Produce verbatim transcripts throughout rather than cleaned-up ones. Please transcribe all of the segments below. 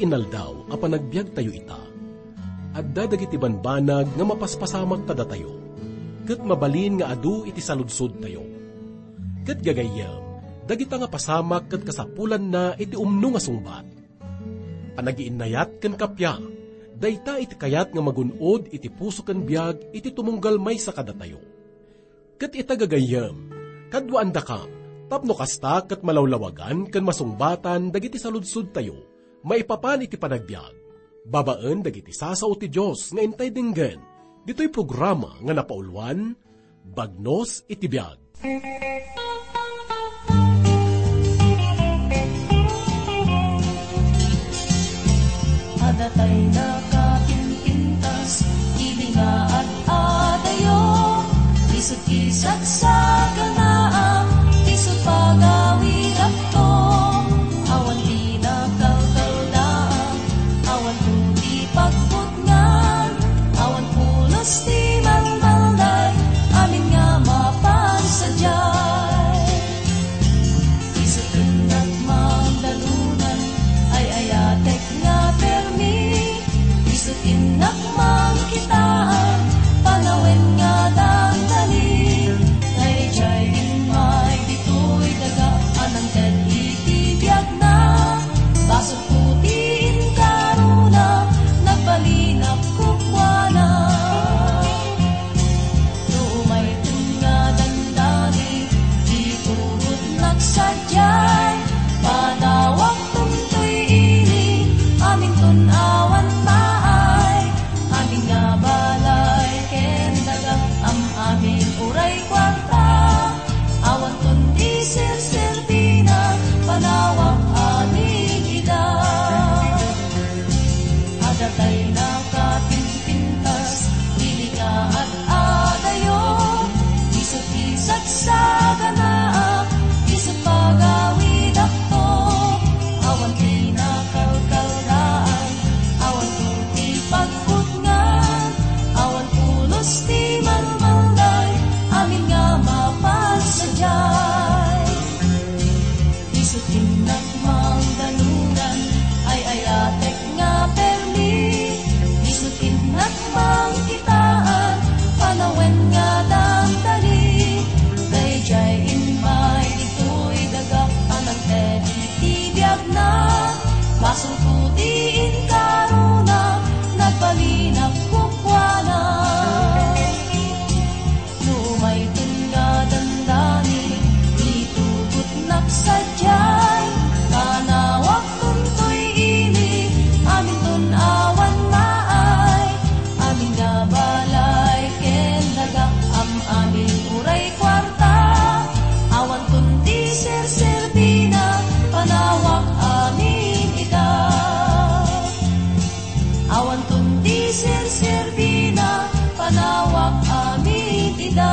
inaldaw a panagbiag tayo ita. At dadagiti banbanag nga mapaspasamak tada tayo. Ket mabalin nga adu iti saludsod tayo. Ket gagayem, dagita nga pasamak ket kasapulan na iti umno nga sungbat. Panagiinnayat ken kapya, dayta iti kayat nga magunod iti puso ken biag iti tumunggal may sa kadatayo. Ket ita gagayem, kadwaan da kam, tapno kasta ket malawlawagan ken masungbatan dagiti saludsod tayo, maipapan iti panagbiag. Babaen dagiti sasao ti Dios nga intay dinggen, dito'y programa nga napaulwan, Bagnos iti Biag. Adatay na kapinpintas, ilinga at adayo, isut isat sa ganaang, isut pagawin akto, awan di nakalkaldaang, awan tuti pagputngan, awan pulos di malmalay, amin nga mapansadyay. Isut inat magdalunan, ay ayatek nga permi, isut inak mangkitaan, panawen nga dandali, ay jay imay dito'y daga, anang ted itibiyag na, basot putiin karuna, nagbalinap kukwana. Lumay nga dandali, iturot nagsadyay, panawak tuntoy ini, aming tunawan maay, aming nga balay, ken dagang am amin uray kwarta, awan tundi sir-sirbina, panawak amin ida. Adatay na kapinpintas, ilinga at adayo, isut-isat sa ganaak, isut pagawid akto, awan di nakalkaldaan, awan tuti pagputngan, awan pulos di malmalay, amin nga mapansadyay. Isut inak mangdalunan, ay ayatek nga permi, isut inak mangkitaan, panawen nga damdali, dayjay imay dito'y daga, anang tedi tibiyag na, basong putiin karuna, nagbalinap kukwana. Lumay nga dandani, itugot nagsadyay, kanawak tuntoy ini, amin tunawan maay, amin nga balay, ken daga am amin uray kwarta, awan tundi sir-sirbina, panawak amin ida. Awan tundi sir-sirbina, panawak amin ida.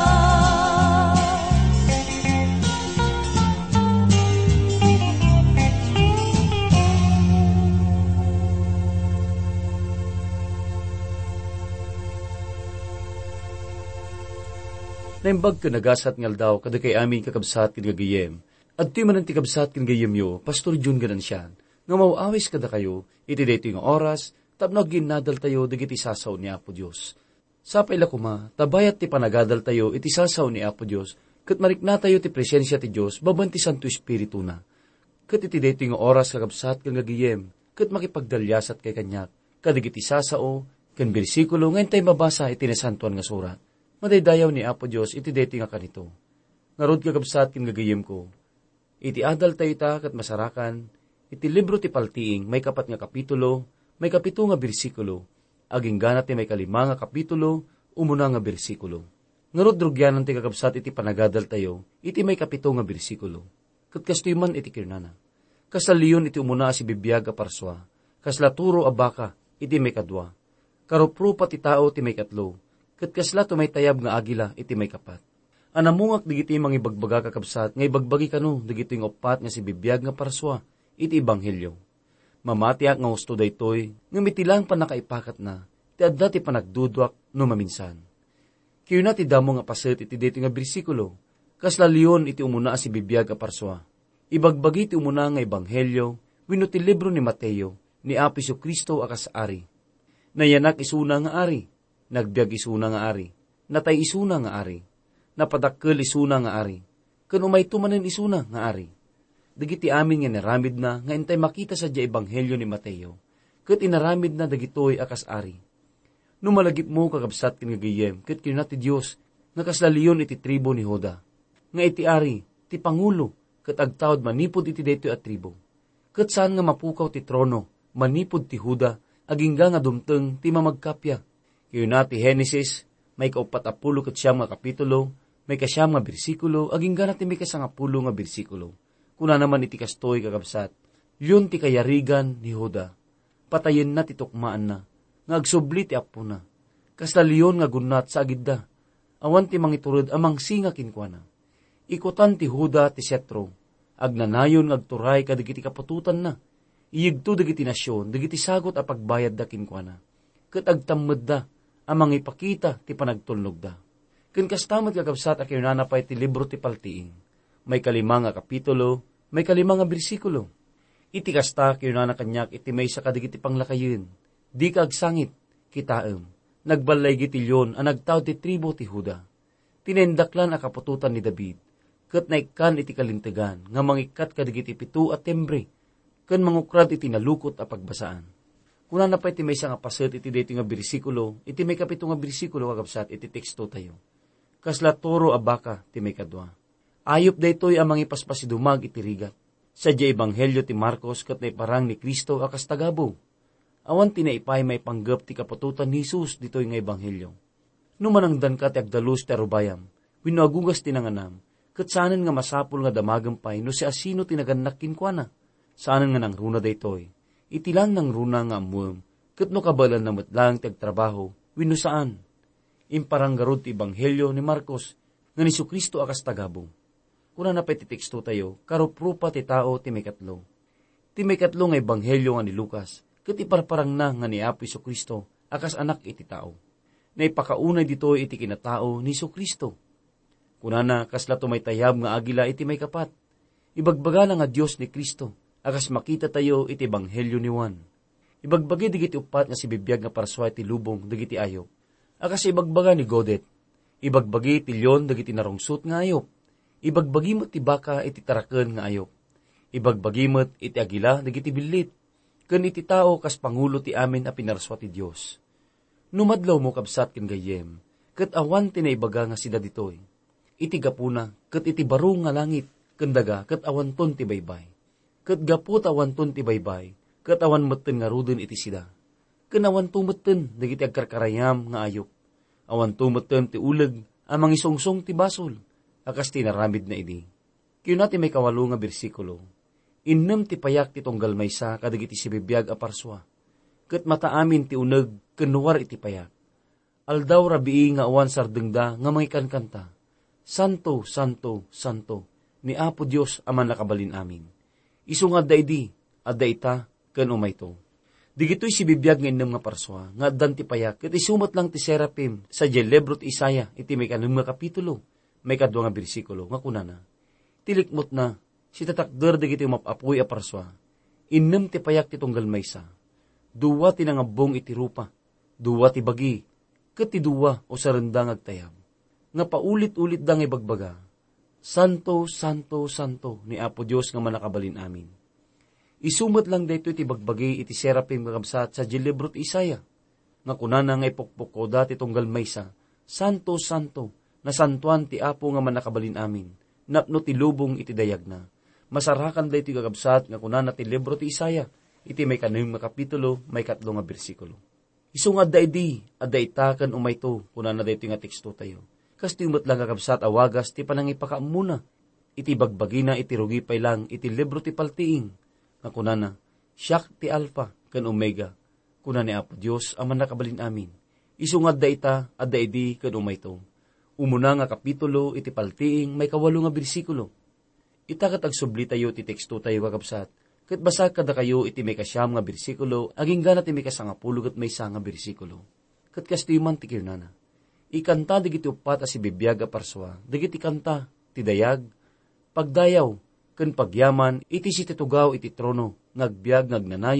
Naimbag ka nagasat ngal daw, kada kay amin kakabsat kinagayem. At ti man ang tikabsat kinagayem yo, Pastor Jun ganan siyan. Nga mauawis kada kayo, iti dito yung oras, tapno ginadal tayo, digiti sasaw ni Apo Diyos. Sapay la kuma, tabayat ti panagadal tayo, iti sasaw ni Apo Diyos, kat marikna tayo ti presensya ti Diyos, babanti Santo Espiritu na. Kat iti dito yung oras kakabsat kinagayem, kat makipagdalyasat kay kanyak, kadigiti sasaw, kan bersikulo, ngayon tayo mabasa iti nasantuan nga surat. Madaydayaw ni Apo Diyos, iti deti nga kanito. Narod kagabsat kin gagayem ko. Iti adal tayo ita kat masarakan, iti libro ti paltiing, may kapat nga kapitulo, may kapito nga bersikulo, aging ganat ti may kalima nga kapitulo, umuna nga bersikulo. Narod drugyanan ti kagabsat iti panagadal tayo, iti may kapito nga bersikulo. Kat kastoy man iti kirnana. Kasaliyon iti umuna si bibiyag a parswa, kaslaturo a baka, iti may kadwa. Karoprupa ti tao ti may katlo, kat kasla tumay tayab nga agila iti may kapat. Anamungak digiti mga ibagbaga kakabsat, nga ibagbagi kano digiti ng opat nga si bibiyag nga parswa, iti ebanghelyo. Mamatiak nga gusto daytoy, nga mitilang pa nakaipakat na, ti adda ti panagdudwak no maminsan. Kiyo na ti damo nga paset iti dito nga bersikulo, kasla liyon iti umuna si bibiyag nga parswa. Ibagbagi ti umuna nga ebanghelyo, wino ti libro ni Mateo, ni Apo Kristo akas ari. Nayanak isuna nga ari, nagbiag isuna nga ari, natay isuna nga ari, napadakkel isuna nga ari, ken umay tumanen isuna nga ari. Dagiti amin nga naramid na nga intay makita sa dia ebanghelyo ni Mateo, ket inaramid na dagitoy akas ari. Numalagip mo kakabsat ken gagayem, ket kinuna ti Dios nga kaslaliyon iti tribo ni Juda, nga iti ari, ti pangulo, ket agtawd manipod iti daytoy a tribo. Ket saan nga mapukaw ti trono, manipod ti Juda, agingga nga dumteng ti mamagkapya. Kinuna ti Genesis, may kaupatapulo ket siyam nga kapitulo, may kasyam nga bersikulo, agingga na ti may kasangapulo nga bersikulo. Kuna naman iti kastoy kakabsat, yun ti kayarigan ni Juda. Patayin na ti tukmaan na, nga agsubli ti apo na. Kaslaliyon nga gunat sa agidda, awan ti mangiturod amang singa kinkwana. Ikutan ti Juda ti setro, agnanayon nga agturay kadagiti kapututan na. Iyigto dagiti nasyon, dagiti sagot a pagbayad da kinkwana. Ket agtammed da, amang ipakita ti panagtulnog da. Ken kastamad kakabsat a kinanapay ti libro ti paltiing. May kalima nga kapitulo, may kalima nga bersikulo. Iti kasta kinana kanyak iti may sa kadigiti panglakayin. Di ka agsangit, kitaem. Nagbalay gitilyon ang nagtawd ti tribo ti Juda. Tinendaklan a kapututan ni David. Ket naikan iti kalintegan, nga mangikat kadigiti pito at tembre. Ken mangukrad iti nalukot a pagbasaan. Kuna na pa iti may nga paset iti dito nga bersikulo, iti may kapito nga bersikulo kakabsat iti teksto tayo. Kasla toro a baka ti may kadwa. Ayop daytoy amang ipaspasidumag iti rigat. Sadya ebanghelyo ti Marcos ket naiparang ni Kristo akas tagabo. Awan tinaipay may panggap ti kapututan ni Jesus ditoy nga ebanghelyo. Numanangdan ka ti agdalus ti arubayam, wenno agugas ti nanganam, ket saanen nga masapul nga damagampay no si asino tinaganak kinkwana. Saanen nga nang runa daytoy, iti lang nang runa nga amuem, ket no kabalan na metlang ti agtrabaho, wenno saan. Imparang garod ti ebanghelyo ni Marcos nga ni Kristo akas tagabo. Kuna na pa iti teksto tayo, karuprupa ti tao ti may katlo. Ti may katlo nga ebanghelyo nga ni Lucas, ket iparparang na nga ni Apo Kristo, akas anak iti tao. Naipakaunay dito iti kinatao ni Kristo. Kuna na kasla may tayab nga agila iti may kapat. Ibagbaga na nga Diyos ni Kristo, akas makita tayo iti ebanghelyo ni Juan. Ibagbagi digiti upat nga si bibiyag nga parswa iti lubong digiti ayop. Akas ibagbaga ni Godet. Ibagbagi ti lyon digiti narungsot nga ayop. Ibagbagi mo ti baka iti taraken nga ayop. Ibagbagi mo iti agila dagiti billit. Ken iti tao kas pangulo ti amin a pinarswa ti Dios. Numadlaw mo kabsat ken gayem, ket awan ti naibaga nga sida ditoy. Iti gapuna ket iti baro nga langit ken daga ket awanton ti baybay. Ket gapot awanton ti baybay, ket awan metten nga ruden iti sida. Ken awan tumetten dagiti agkarkarayam nga ayop. Awan tumetten ti uleg amang isongsong ti basol. Akas tinaramid na idi. Kiyun natin may kawalo nga bersikulo. Innem ti payak ti tonggal maysa kadagiti si bibiyag a parswa. Ket mataamin ti uneg kenuwar iti payak. Aldaw rabii nga awan sardengda nga mangikan kanta. Santo, Santo, Santo, ni Apo Dios aman nakabalin amin. Isungad da idi, adda ita, ken umayto. Digito'y si bibiyag nga innem nga parswa, nga addan ti payak, ket isumat lang ti serapim sa Jelebro ti Isaya, iti may kanem nga kapitulo. May kadwa nga bersikulo, nga kunana. Tilikmot na, si tatakder digiti umapapuy a parswa. Innem ti payak ti tunggal maysa. Duwa ti nangabong iti rupa. Duwa ti bagi. Ket ti duwa o sarendang agtayab. Nga paulit-ulit dang ibagbaga. Santo, Santo, Santo, ni Apo Dios nga manakabalin amin. Isumat lang dayto iti bagbagi iti serapim kakabsat sa Jelebro ti Isaya. Nga kunana nga ipukpuk da ti tunggal maysa. Santo, Santo, nasantuan ti Apo nga manakabalin amin, napno ti lubong iti dayag na. Masarakan da iti kakabsat nga kunana ti libro ti Isaya, iti may kanem nga kapitulo, may katlo nga bersikulo. Isung adda idi, adda itakan umayto, kunana da iti nga teksto tayo. Kas ti umat lang kakabsat awagas ti panangipakaamuna, iti bagbagina iti rugipay lang, iti libro ti paltiing, nga kunana, siyak ti alpha, ken omega, kunana ni Apo Dios, aman nakabalin amin. Isung adda ita, adda idi, ken umayto. Umuna nga kapitulo, iti paltiing, may kawalo nga bersikulo. Itakat agsubli tayo, iti teksto tayo kakabsat. Ket basa kada kayo, iti may kasyam nga bersikulo, aging ganat iti may kasangapulog at may sanga bersikulo. Ket kastiman ti kirnana. Ikanta digiti upat as ibibiyag a parswa, digiti kanta, ti dayag, pagdayaw, ken pagyaman, iti si titugaw iti trono, ngagbiag ngagnanayon,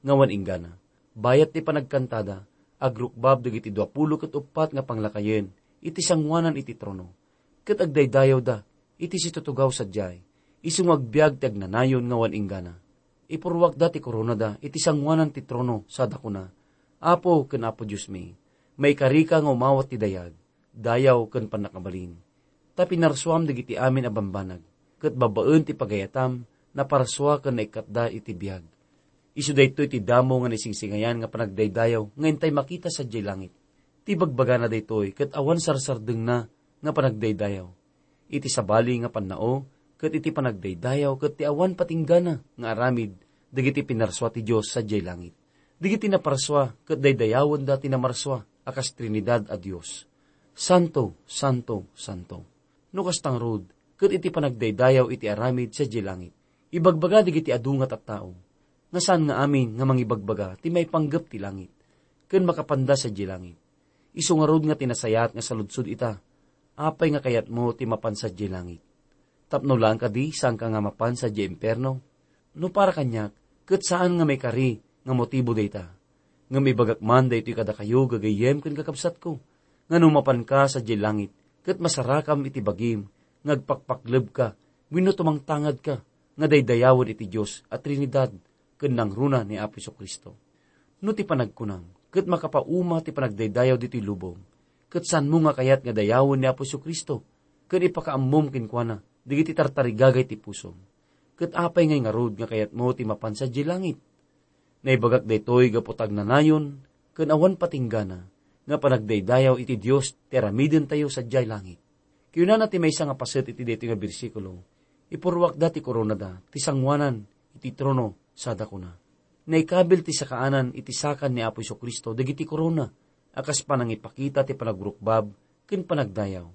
ngawan inggana. Bayat ti panagkantada, agrukbab dagiti duapulo ket upat nga panglakayen, iti sangwanan iti trono. Ket agdaydayaw da, iti situtugaw sadyay, isung agbiag ti agnanayon ngawan inggana. Ipurwak da ti korona da, iti sangwanan ti trono sada kuna. Apo ken Apo Diyos mi, may karika nga umawat ti dayag, dayaw ken panakabalin. Ta pinarswam dagiti amin a bambanag, ket babaen ti pagayatam, na paraswa ken naikatda iti biag. Isu daytoy ti damo nga nisingsingayan nga panagdaydayaw, nga intay makita sa jay langit. Ti bagbaga na daytoy, ket awan sarsardeng na nga panagdaydayaw. Iti sabali nga pannao, ket iti panagdaydayaw, ket ti awan patinggana nga aramid, dagiti pinarswa ti Dios sa jay langit. Digiti naparswa, ket daydayawon da tinamarswa, akas Trinidad a Dios. Santo, Santo, Santo. No kastang rod, ket iti panagdaydayaw iti aramid sa jay langit. Ibagbaga digiti adu nga tattao. Nga saan nga amin nga mangibagbaga, ti may panggap ti langit. Ken makapanda sa jay langit. Isu nga rod nga tinasayat nga saludsod ita. Apay nga kayat mo ti mapan sa jay langit. Tapno lang ka di, saan ka nga mapan sa jay imperno? No para kanyak, ket saan nga may kari nga motibo dayta. Nga may bagakman daytoy kada kayo gagayem ken kakabsat ko. Nga numapan ka sa jay langit, ket masarakam iti bagim, ngagpakpakleb ka, wenno tumangtangad ka, nga daydayawon iti Dios at Trinidad, ken nangruna ni Apo Kristo. No ti panagkunang, ket makapauma ti panagdaydayaw ditoy lubong, ket saan mo nga kayat nga dayawon ni Apo Kristo, ken ipakaammom kenkwana, digiti tartarigagay ti pusom. Ket apay ngay nga rod nga kayat mo ti mapan sa jay langit. Naibagak daytoy gaputag nanayon, ken awan patinggana, nga panagdaydayaw iti Dios, teramiden tayo sa jay langit. Kiyuna na ti maysa nga paset iti daytoy nga bersikulo, ipurwak da ti korona da, ti sangwanan, iti trono, sada kuna. Naikabil ti sakaanan, iti sakan ni Apo Kristo, dagiti korona, akas panangipakita ti panagrukbab, ken panagdayaw.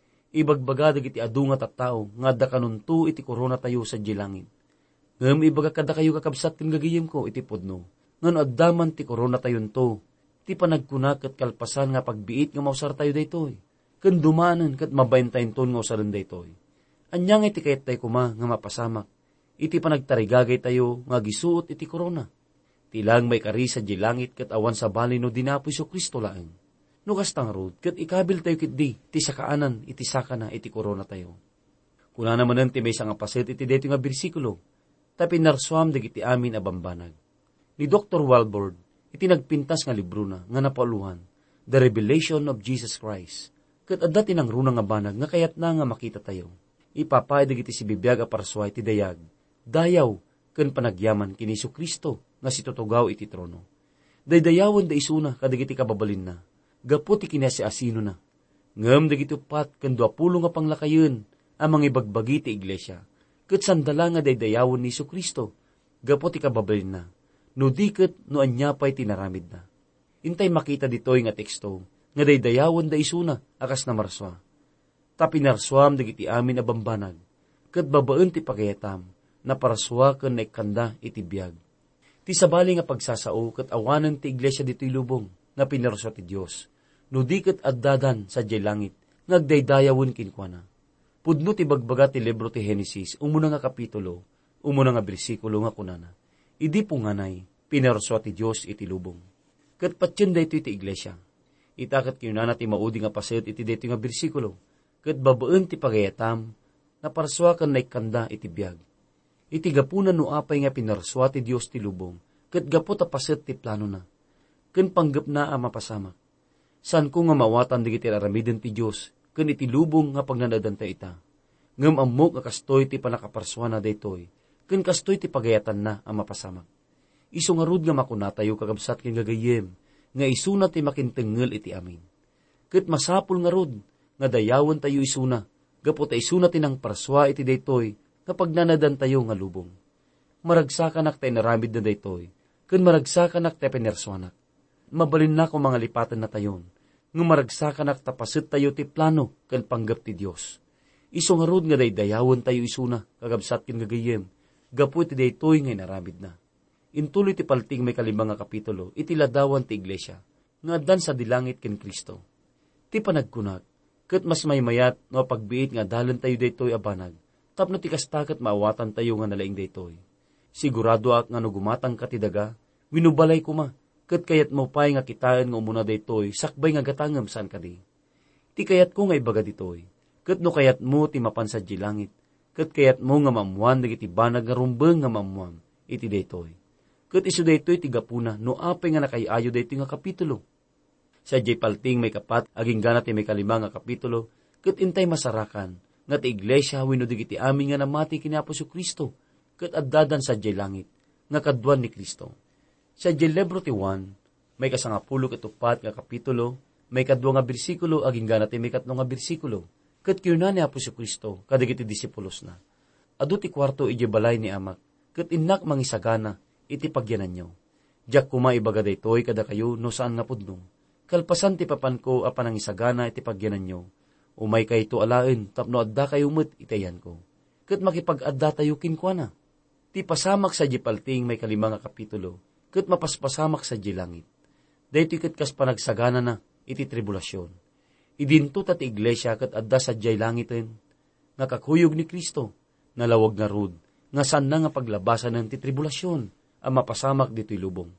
Ibagbaga dagiti adu nga tattao, nga da kanunto iti korona tayo sa jay langit. Ngem ibaga kada kayo kakabsat ken gagayem ko iti pudno. Ngano addaman ti korona tayon to, ti panagkuna ket kalpasan nga pagbiit nga mausar tayo daytoy. Ken dumanen ket mabaentayon ton nga usaren daytoy. Anyang iti kayat tayo kuma nga mapasamak. Iti panagtarigagay tayo nga gisuot iti korona. Tilang may kari sa jay langit ket awan sa bali no dinapo Isu Kristo laeng. No kastang rod ket ikabil tayo ket di ti sakaanan iti sakana iti korona tayo. Kuna naman ti maysa nga paset iti daytoy nga bersikulo. Ta pinarswam dagiti amin a bambanag. Ni Doctor Walbord, iti nagpintas nga libro na, nga napauluhan, The Revelation of Jesus Christ. Ket adda tinang runa nga banag, nga kayat na nga makita tayo. Ipapay dagiti si bibiyag a parsway ti dayag, dayaw, ken panagyaman kini Isu Kristo, nga situtugaw iti trono. Daydayawon da isuna, kadagiti kababalin na, gapu ti kinasi asino na. Ngem dagiti upat, ken duapulo nga panglakayen, ang mga ibagbagi ti iglesia, ket sandala nga daydayawon ni Isu Kristo, gapo ti kababalin na, no diket no anyapay tinaramid na. Intay makita ditoy nga teksto, nga daydayawon da isuna, akas na marswa. Ta pinarswam dagiti amin a bambanag, ket babaen ti pagayatam, na paraswa ken naikanda iti biag. Ti sabali nga pagsasao, ket awanen ti iglesia ditoy lubong, nga pinarswa ti Dios, no diket addadan sa jay langit, ngagdaydayawon kinkwana. Pudno ti bagbaga ti libro ti Henesis, umuna nga kapitulo, umuna nga bersikulo nga kunana. Idi po nganay, pinarswa ti Dios iti lubong. Ket patyen daytoy ti iglesia. Itakat kinuna ti maudi nga paset iti daytoy nga bersikulo. Ket babaen ti pagayatam, na parswa ken naikanda iti biag. Iti gapunan no apay nga pinarswa ti Dios ti lubong, ket gapu ta paset ti plano na. Ken panggep na a mapasamak. San ko nga mawatan digiti aramiden ti Dios, ken iti lubong nga pagnanadan ta ita. Ngem ammok nga kastoy ti panakaparswa na daytoy, ken kastoy ti pagayatan na ang mapasamak. Isu nga rod nga makunatayo kakabsat ken gagayem, nga isuna ti makintengel iti amin. Ket masapul nga rod, nga dayawon tayo isuna, gapu ta isuna tinang parswa iti daytoy, nga pagnanadan tayo nga lubong. Maragsakanak tayo naramid na daytoy, ken maragsakanak tayo pinerswanak. Mabalin na ko mga lipatan na tayon, nga maragsakanak tapasit tayo ti plano ken panggap ti Dios. Isu nga rod nga daydayawon tayo isuna, kagabsat ken gagayem, gapu iti daytoy nga naramid na. Intuloy ti palting may kalimang nga kapitulo, iti ladawan ti iglesia, nga addan sa dilangit ken Kristo. Ti panagkunat, ket mas maymayat no pagbiit nga dalan tayo daytoy abanag, tapno ti kastaket maawatan tayo nga nalaing daytoy. Sigurado ak nga no gumatang ka ti daga, Winubalay ko ma, kat kayat mo pay nga kitaan nga umuna daytoy, sakbay nga gatangam saan ka di. Ti kayat ko nga ibaga ditoy, kat no kayat mo ti mapansad di langit, kat kayat mo nga mamuan dagiti banag nga rumbeng nga mamuan, iti daytoy. Kat iso daytoy ti gapuna, no apay nga nakayayo daytoy nga kapitulo. Sa jay palting may kapat, aging gana ti may kalima nga kapitulo, kat intay masarakan, nga ti iglesia wino digiti amin nga namati kini Apo Kristo, kat addadan sa jay langit, nga kadwan ni Kristo. Sa jay libro ti Juan, may kasangapulo katupat nga kapitulo, may kadwa nga bersikulo, aging gana ti may katno nga bersikulo, kat kiuna ni Apo Kristo, kadigiti disipulos na. Adu ti kwarto ije balay ni amak, kat inak mangisagana, iti pagyanan nyo. Diyak kuma ibaga daytoy kada kayo no saan nga pudno. Kalpasan ti papan ko apan ang isagana iti pagyanan nyo. Umay kay ito alain, tapno adda kayo met itayan ko. Kat makipag-adda tayo kinkwana. Ti pasamak sa jipalting may kalima nga kapitulo, kat mapaspasamak sa jilangit. Daytoy kat kas panagsagana na, iti tribulasyon. Idinto ta ti iglesia kat adda sa jilangiten, nga kakuyog ni Kristo, nalawag nga rod, nga saan na nga paglabasan ng ti tribulasyon, ang mapasamak dito'y lubong.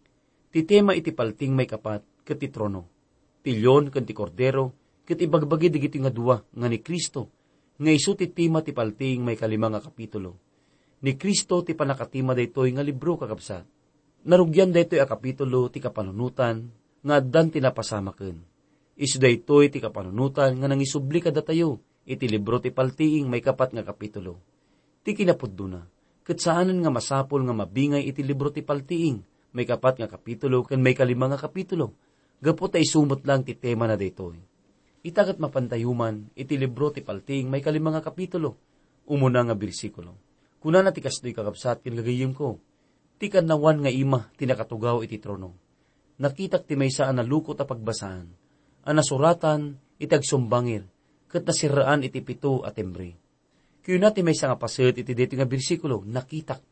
Ti tema iti palting may kapat, kat ti trono. Ti lyon kat ti kordero, kat ibagbagi digiti nga duwa, nga ni Kristo, nga isu ti tema ti palting may kalima nga kapitulo. Ni Kristo ti panakatima daytoy nga libro kakabsat. Narugyan daytoy a kapitulo ti kapanunutan, nga addan tinapasamaken. Isu daytoy ti kapanunutan nga nangisubli kada tayo, iti libro ti paltiing may kapat nga kapitulo. Ti kinapuddo na, kat saanan nga masapol nga mabingay iti libro ti paltiing, may kapat nga kapitulo, kan may kalima nga kapitulo, gapo tay sumot lang ti tema na daytoy. Itagat mapantayuman, iti libro ti paltiing, may kalima nga kapitulo, umuna nga bersikulo. Kuna na ti kastoy kakabsat kin gagayim ko, ti kanawan nga ima, tinakatugaw iti trono. Nakitak ti may saan na lukot a pagbasaan, ang nasuratan, itagsumbangir, kat nasiraan iti pito at embre. Kaya natin may nga pasit iti dito nga bersikulo, nakitak.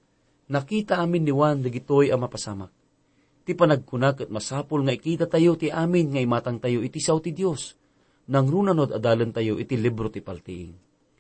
Nakita amin ni Juan, dagitoy ang mapasamak. Ti panagkunak at masapul nga ikita tayo ti amin nga imatang tayo iti saw ti Diyos. Nang runanod adalan tayo iti libro ti paltiing.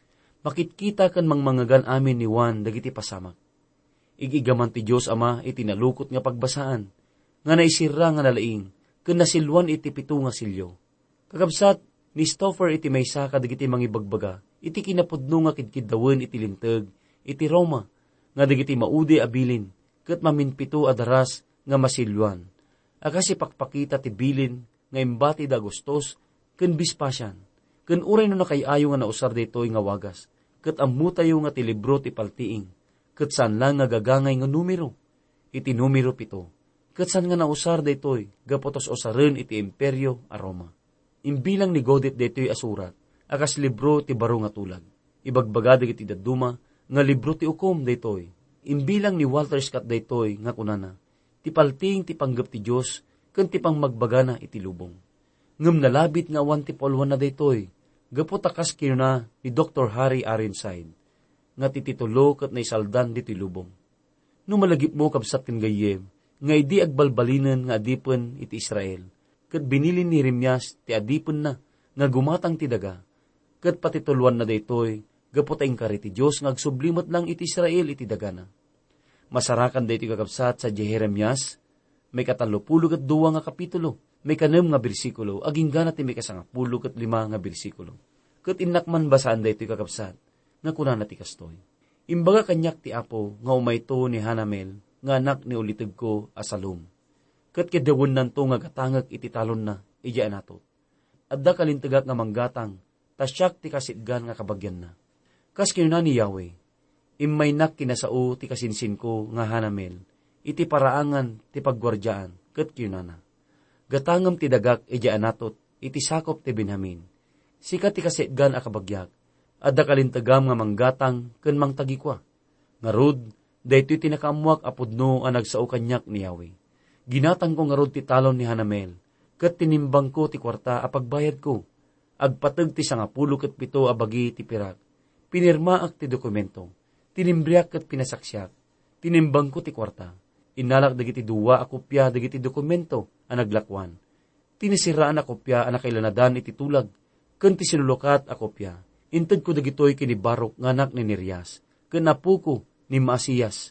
Makitkita kan mangmangagan amin ni Juan, dagiti pasamak. Igigaman ti Diyos Ama iti nalukot nga pagbasaan, nga naisira nga nalaing, kan nasilwan iti pito nga silyo. Kakabsat, ni Stoffer iti maysa kadagiti mangibagbaga, iti kinapudno nga kidkidawen iti linteg, iti Roma, nga dagiti maudi abilin, kat maminpito adaras nga masilwan. Akasi pakpakita ti bilin, nga imbati da gustos, ken bispasyan, ken uray no nakayayo nga nausar daytoy nga wagas, kat ammo tayo nga ti libro ti paltiing, kat saan lang nga gagangay nga numero, iti numero pito, kat saan nga nausar daytoy, gapotos osaren iti imperyo a Roma. Imbilang ni Godet daytoy asurat, akas libro ti baro nga tulag. Ibagbaga dagiti daduma, nga libro ti ukom daytoy. Imbilang ni Walter Scott daytoy nga kunana, ti palting ti panggap ti Diyos, ken ti pangmagbagana iti lubong. Ngem nalabit nga awan ti polwan na daytoy, gapo takas kinuna ni Doctor Harry Ironside, nga ti titulo ket naisaldan diti lubong. No malagip mo kabsat ken gayem, nga idi agbalbalinen nga adipen iti Israel, ket binilin ni Jeremias ti adipen na, nga gumatang ti daga, ket patituluan na daytoy, gapo tayong kari ti Diyos, nga agsublimat lang iti Israel iti dagana. Masarakan daytoy kakabsat sa Jeremias, may katalupulo ket duwa nga kapitulo, may kanem nga bersikulo, aging gana ti may kasangapulo ket lima nga bersikulo. Ket innakman basaan daytoy kakabsat, nga kunana ti kastoy. Imbaga kanyak ti Apo, nga umayto ni Hanamel, nga anak ni uliteg ko Asalom. Ket kedawon nanto nga gatangag iti talon na, ija anatot. Adda kalintagak nga manggatang, tasyak ti kasitgan nga kabagyan na. Kas kinuna ni Yahweh, imaynak kinasao ti kasinsin ko nga Hanamel, iti paraangan ti paggwardyaan, ket kinuna. Gatangam ti dagak ija anatot, iti sakop ti Benjamin. Sika ti kasitgan a kabagyak, adda kalintagam nga manggatang, ken mangtagikwa. Ngarud, daytoy tinakamuak apudno ang nagsao kanyak ni Yahweh. Ginatang ko ngarod ti talon ni Hanamel, ket tinimbang ko ti kwarta a pagbayad ko, agpateg ti sangapulo ket pito a bagi ti pirak, pinirmaak ti dokumento, tinimbriak ket pinasaksyak, tinimbang ko ti kwarta, inalak dagiti duwa a kopya dagiti dokumento a naglakwan, tinisiraan a kopya a nakailanadan iti tulag, ken ti sinulukat a kopya, inted ko dagitoy kini Baruk nga anak ni Nerias, ken apo ko ni Maasiyas,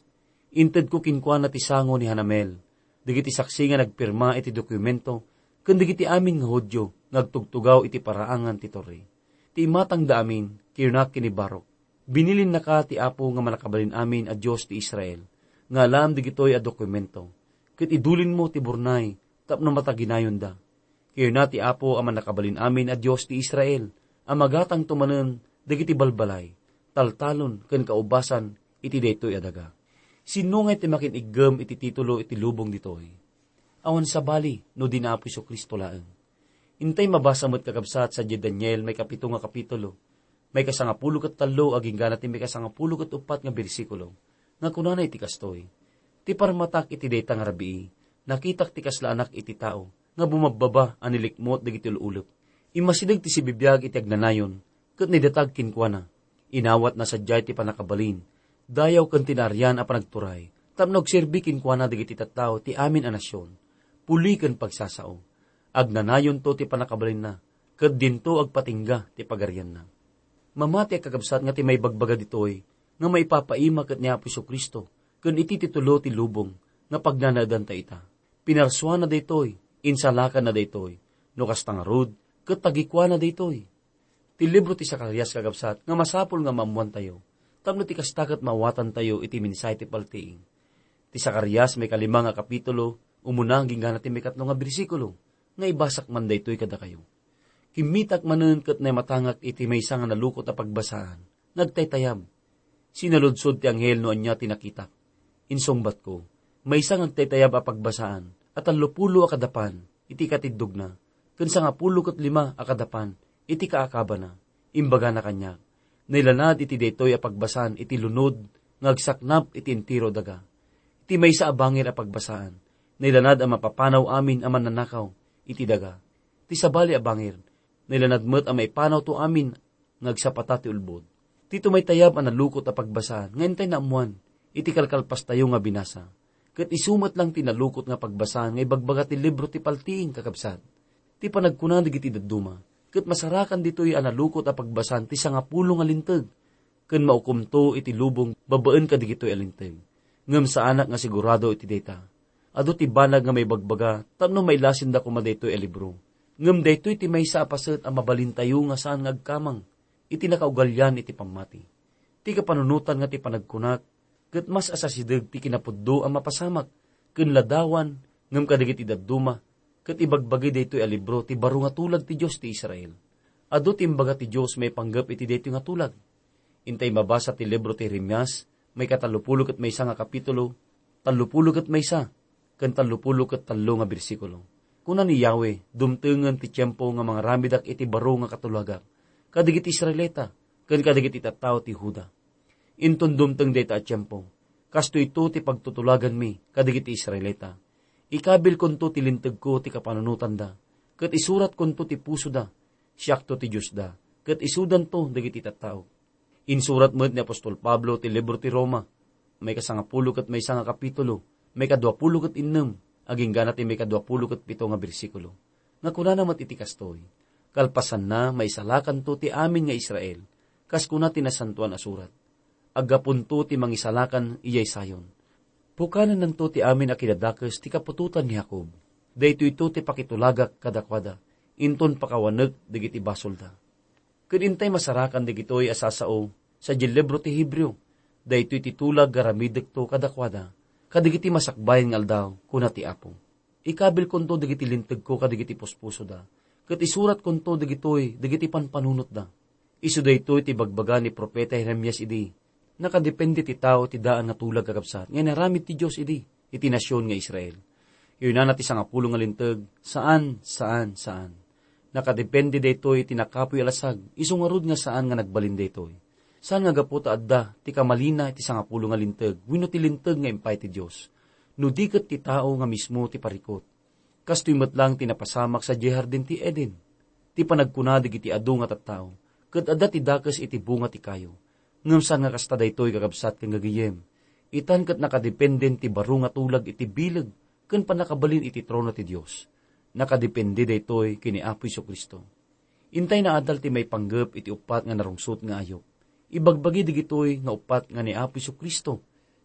Inted ko kinkwa na ti sango ni Hanamel, digiti saksi nga nagpirma iti dokumento, kun digiti amin nga Hudyo, nagtugtugaw iti paraangan ti Torre. Ti imatang da amin, kirnak kini Barok. Binilin na ka ti Apo nga manakabalin amin a Diyos ti Israel, nga alam digitoy a dokumento. Ket idulin mo ti Burnay, tapno mataginayon da. Kirna ti Apo a manakabalin amin a Diyos ti Israel, a magatang tumanen digiti balbalay, taltalon ken kaubasan iti daytoy adaga. Sino nga iti makinigem iti titulo iti lubong ditoy? Awan sa bali no di na Apo Kristo laeng. Intay mabasa mo't kakabsat sa Daniel may kapito nga kapitulo. May kasangapulo kat talo aging ganat may kasangapulo kat upat nga bersikulo. Nga kunana iti kastoy. Ti parmatak iti dayta nga rabii, nakitak ti kasla anak iti tao, nga bumababa anilikmot dagiti ululop. Imasidag ti si bibiyag iti agnanayon, kat nidatag kinkwana. Inawat na sadyay ti panakabalin, dayaw kan tinaryan a panagturay, tapnog serbi kinkwana dagiti tattao ti amin a nasyon. Puli kan pagsasao. Agnanayon to ti panakabalin na, kat dinto agpatingga ti pagaryan na. Mamati kakabsat nga ti may bagbaga ditoy, nga may papaima kat niya Apo Kristo, kun iti titulo ti lubong, nga pagnanadan ta ita. Pinarswa na daytoy, insalakan na daytoy, no kastangarod, kat tagikwa na daytoy. Ti libro ti Sakarias kagabsat, nga masapol nga mamuan tayo, tapno ti kastakat mawatan tayo iti minsay ti paltiing. Ti Sakarias may kalima nga kapitulo, umunang ginggana ti may katlo nga bersikulo, nga ibasak man daytoy kada kayo. Kimitak manen kat na matangak iti may nga nalukot a pagbasaan, nagtaytayab. Sinaludsod ti anghel no anya tinakitak. Insungbat ko, may isang agtaytayab a pagbasaan, at ang lupulo a kadapan, iti katidog na, kansa nga pulo kat lima a kadapan, iti kaakaba na, imbaga na kanya. Nailanad iti daytoy a pagbasaan, iti lunod, ngagsaknap iti intiro daga. Iti may sa abangir a pagbasaan, nailanad a mapapanaw amin a mananakaw, iti daga. Ti sabali a bangir, nailanad met a maipanaw to amin, ngagsapata ti ulbod. Tito may tayab a nalukot a pagbasaan, ngayon tayo naamuan, iti kalkalpas tayo nga binasa. Kat isumat lang tinalukot nga pagbasaan, ngay bagbaga ti libro ti paltiing kakabsat. Ti panagkunan digiti daduma, kat masarakan dito'y analukot a pagbasaan ti sangapulo nga lintag. Ken maukumto iti lubong, babaan ka digito'y alintag. Ngem sa anak nga sigurado iti data. Ado ti banag nga may bagbaga, tapno may lasin da kuma daytoy a libro. Ngem daytoy ti may sa apaset a mabalintayo nga saan nga agkamang, iti nakaugalyan iti pamati. Ti kapanunutan nga ti panagkunak, ket mas asasidag ti kinapuddo ang mapasamak, ken ladawan, ngem kadagiti dadduma, ket ibagbagi daytoy a libro ti baro nga tulag ti Dios ti Israel. Ado ti imbaga ti Dios may panggap iti daytoy nga tulag. Intay mabasa ti libro ti Jeremias, may katalupulo ket maysa nga kapitulo, talupulo ket maysa, ken talupulo ket tallo nga bersikulo. Kuna ni Yahweh, dumtengen ti tiyempo nga mga ramidak iti baro nga katulagak, kadigiti Israelita, ken kadigiti tattao ti Huda. Inton dumteng dayta a tiyempo, kasto ito ti pagtutulagan mi, kadigiti Israelita. Ikabil konto ti linteg ko ti kapanunutan da, ket isurat konto ti puso da, siyak to ti Diyos da, ket isudan to dagiti tattao. Insurat met ni Apostol Pablo ti libro ti Roma, may kasangapulo ket may nga kapitulo, may kadwapulo ket innem, aging ganat may kadwapulo ket pito nga bersikulo. Nga kunana mat iti kastoy, kalpasan na may salakan to ti amin nga Israel, kas kuna tinasantuan asurat. Agapun to ti mangisalakan iyay sayon. Pukanan ng to ti amin a kinadakes ti kapututan ni Jacob. Dayto ito ti pakitulagak kadakwada, inton pakawanag digiti basol da. Kadintay masarakan digitoy asasao sa libro ti Hebreo, dayto iti tulag garamidek to kadakwada, kadigiti masakbayan ng aldaw kuna ti Apo. Ikabil konto digiti linteg ko kadigiti puspuso da, kat isurat konto digitoy digiti panpanunot da. Isu daytoy ti bagbaga ni propeta Jeremias idi, nakadepende ti tao ti daan nga tulag kakabsat, nga naramid ti Diyos idi, iti nasyon nga Israel. Yun na nati sangapulo nga linteg, saan, saan, saan. Nakadepende daytoy ti nakapoy alasag, isungarod nga saan nga nagbalin daytoy. Saan nga gaputa adda, ti kamalina iti sangapulo nga linteg, wino ti linteg nga impay ti Diyos. Nudikat ti tao nga mismo ti parikot. Kastoy matlang tinapasamak sa jehardin ti Eden. Ti panagkunadig iti adu nga tattao, ket adda ti dakes iti bunga ti kayo. Ngem saan nga kasta daytoy kakabsat ken gagayem. Itan ket nakadependen ti baro nga tulag iti bileg, ken panakabalin iti trono ti Dios. Nakadepende daytoy kini Apo Kristo. Intay na adal ti may panggep iti upat nga narungsot nga ayok. Ibagbagi digitoy nga upat nga ni Apo Kristo.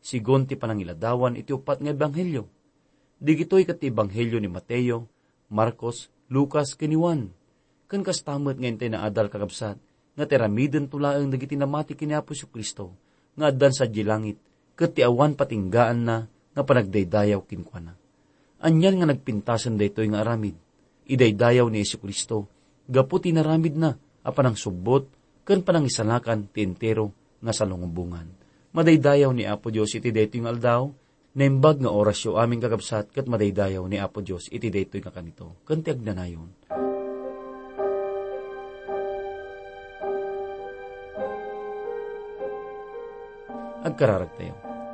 sigon ti panangiladawan iti upat nga ebanghelyo. Digitoy kat ti ebanghelyo ni Mateo, Marcos, Lucas, ken Juan. Ken kastamot nga intay na adal kakabsat, nga teramiden tulaeng dagiti namati kini Apo Kristo, nga addan sa dilangit, ket ti awan patinggaan na, nga panagdaydayaw kinkwana. Anyan nga nagpintasan daytoy nga aramid, idaydayaw ni Kristo, gapu ti naramid na, apan ang subot, ken panangisalakan ti entero nga salungumbungan. Madaydayaw ni Apo Diyos iti daytoy nga aldaw, naimbag nga orasyo aming kakabsat ket madaydayaw ni Apo Diyos iti daytoy nga kanito. Ken ti agnanayon. Agkararag tayo.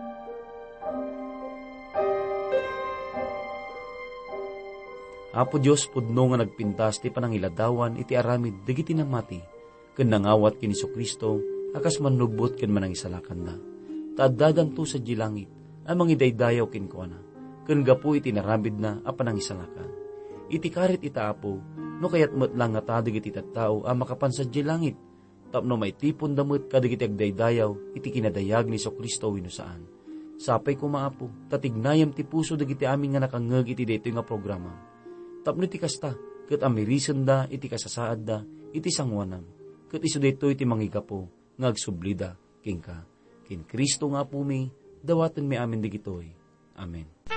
Apo Diyos pudno nga nagpintas ti panangiladawan iti aramid dagiti namati, ken nangawat ken Kristo akas manubot ken manangisalakan na. Taaddadan to sa dilangit, ang mga idaydayaw kinkwana, ken gapu iti naramid na a panangisalakan. Iti karit ita Apo, no kayat met lang nga tadig iti tattao a makapan sa dilangit, tapno maitipon damit kadig iti agdaydayaw, iti kinadayag ni Kristo wenno saan. Sapay ko maapo, tatignayam ti puso dagiti amin nga nakangeg iti daytoy nga programa. Tapno iti kasta, ket amirisen da iti kasasaad da, iti sangwanam, ket isu daytoy iti mangigapo, nga agsublida king ka. Kin Kristo nga po mi, dawaten mi amin digitoy. Amen.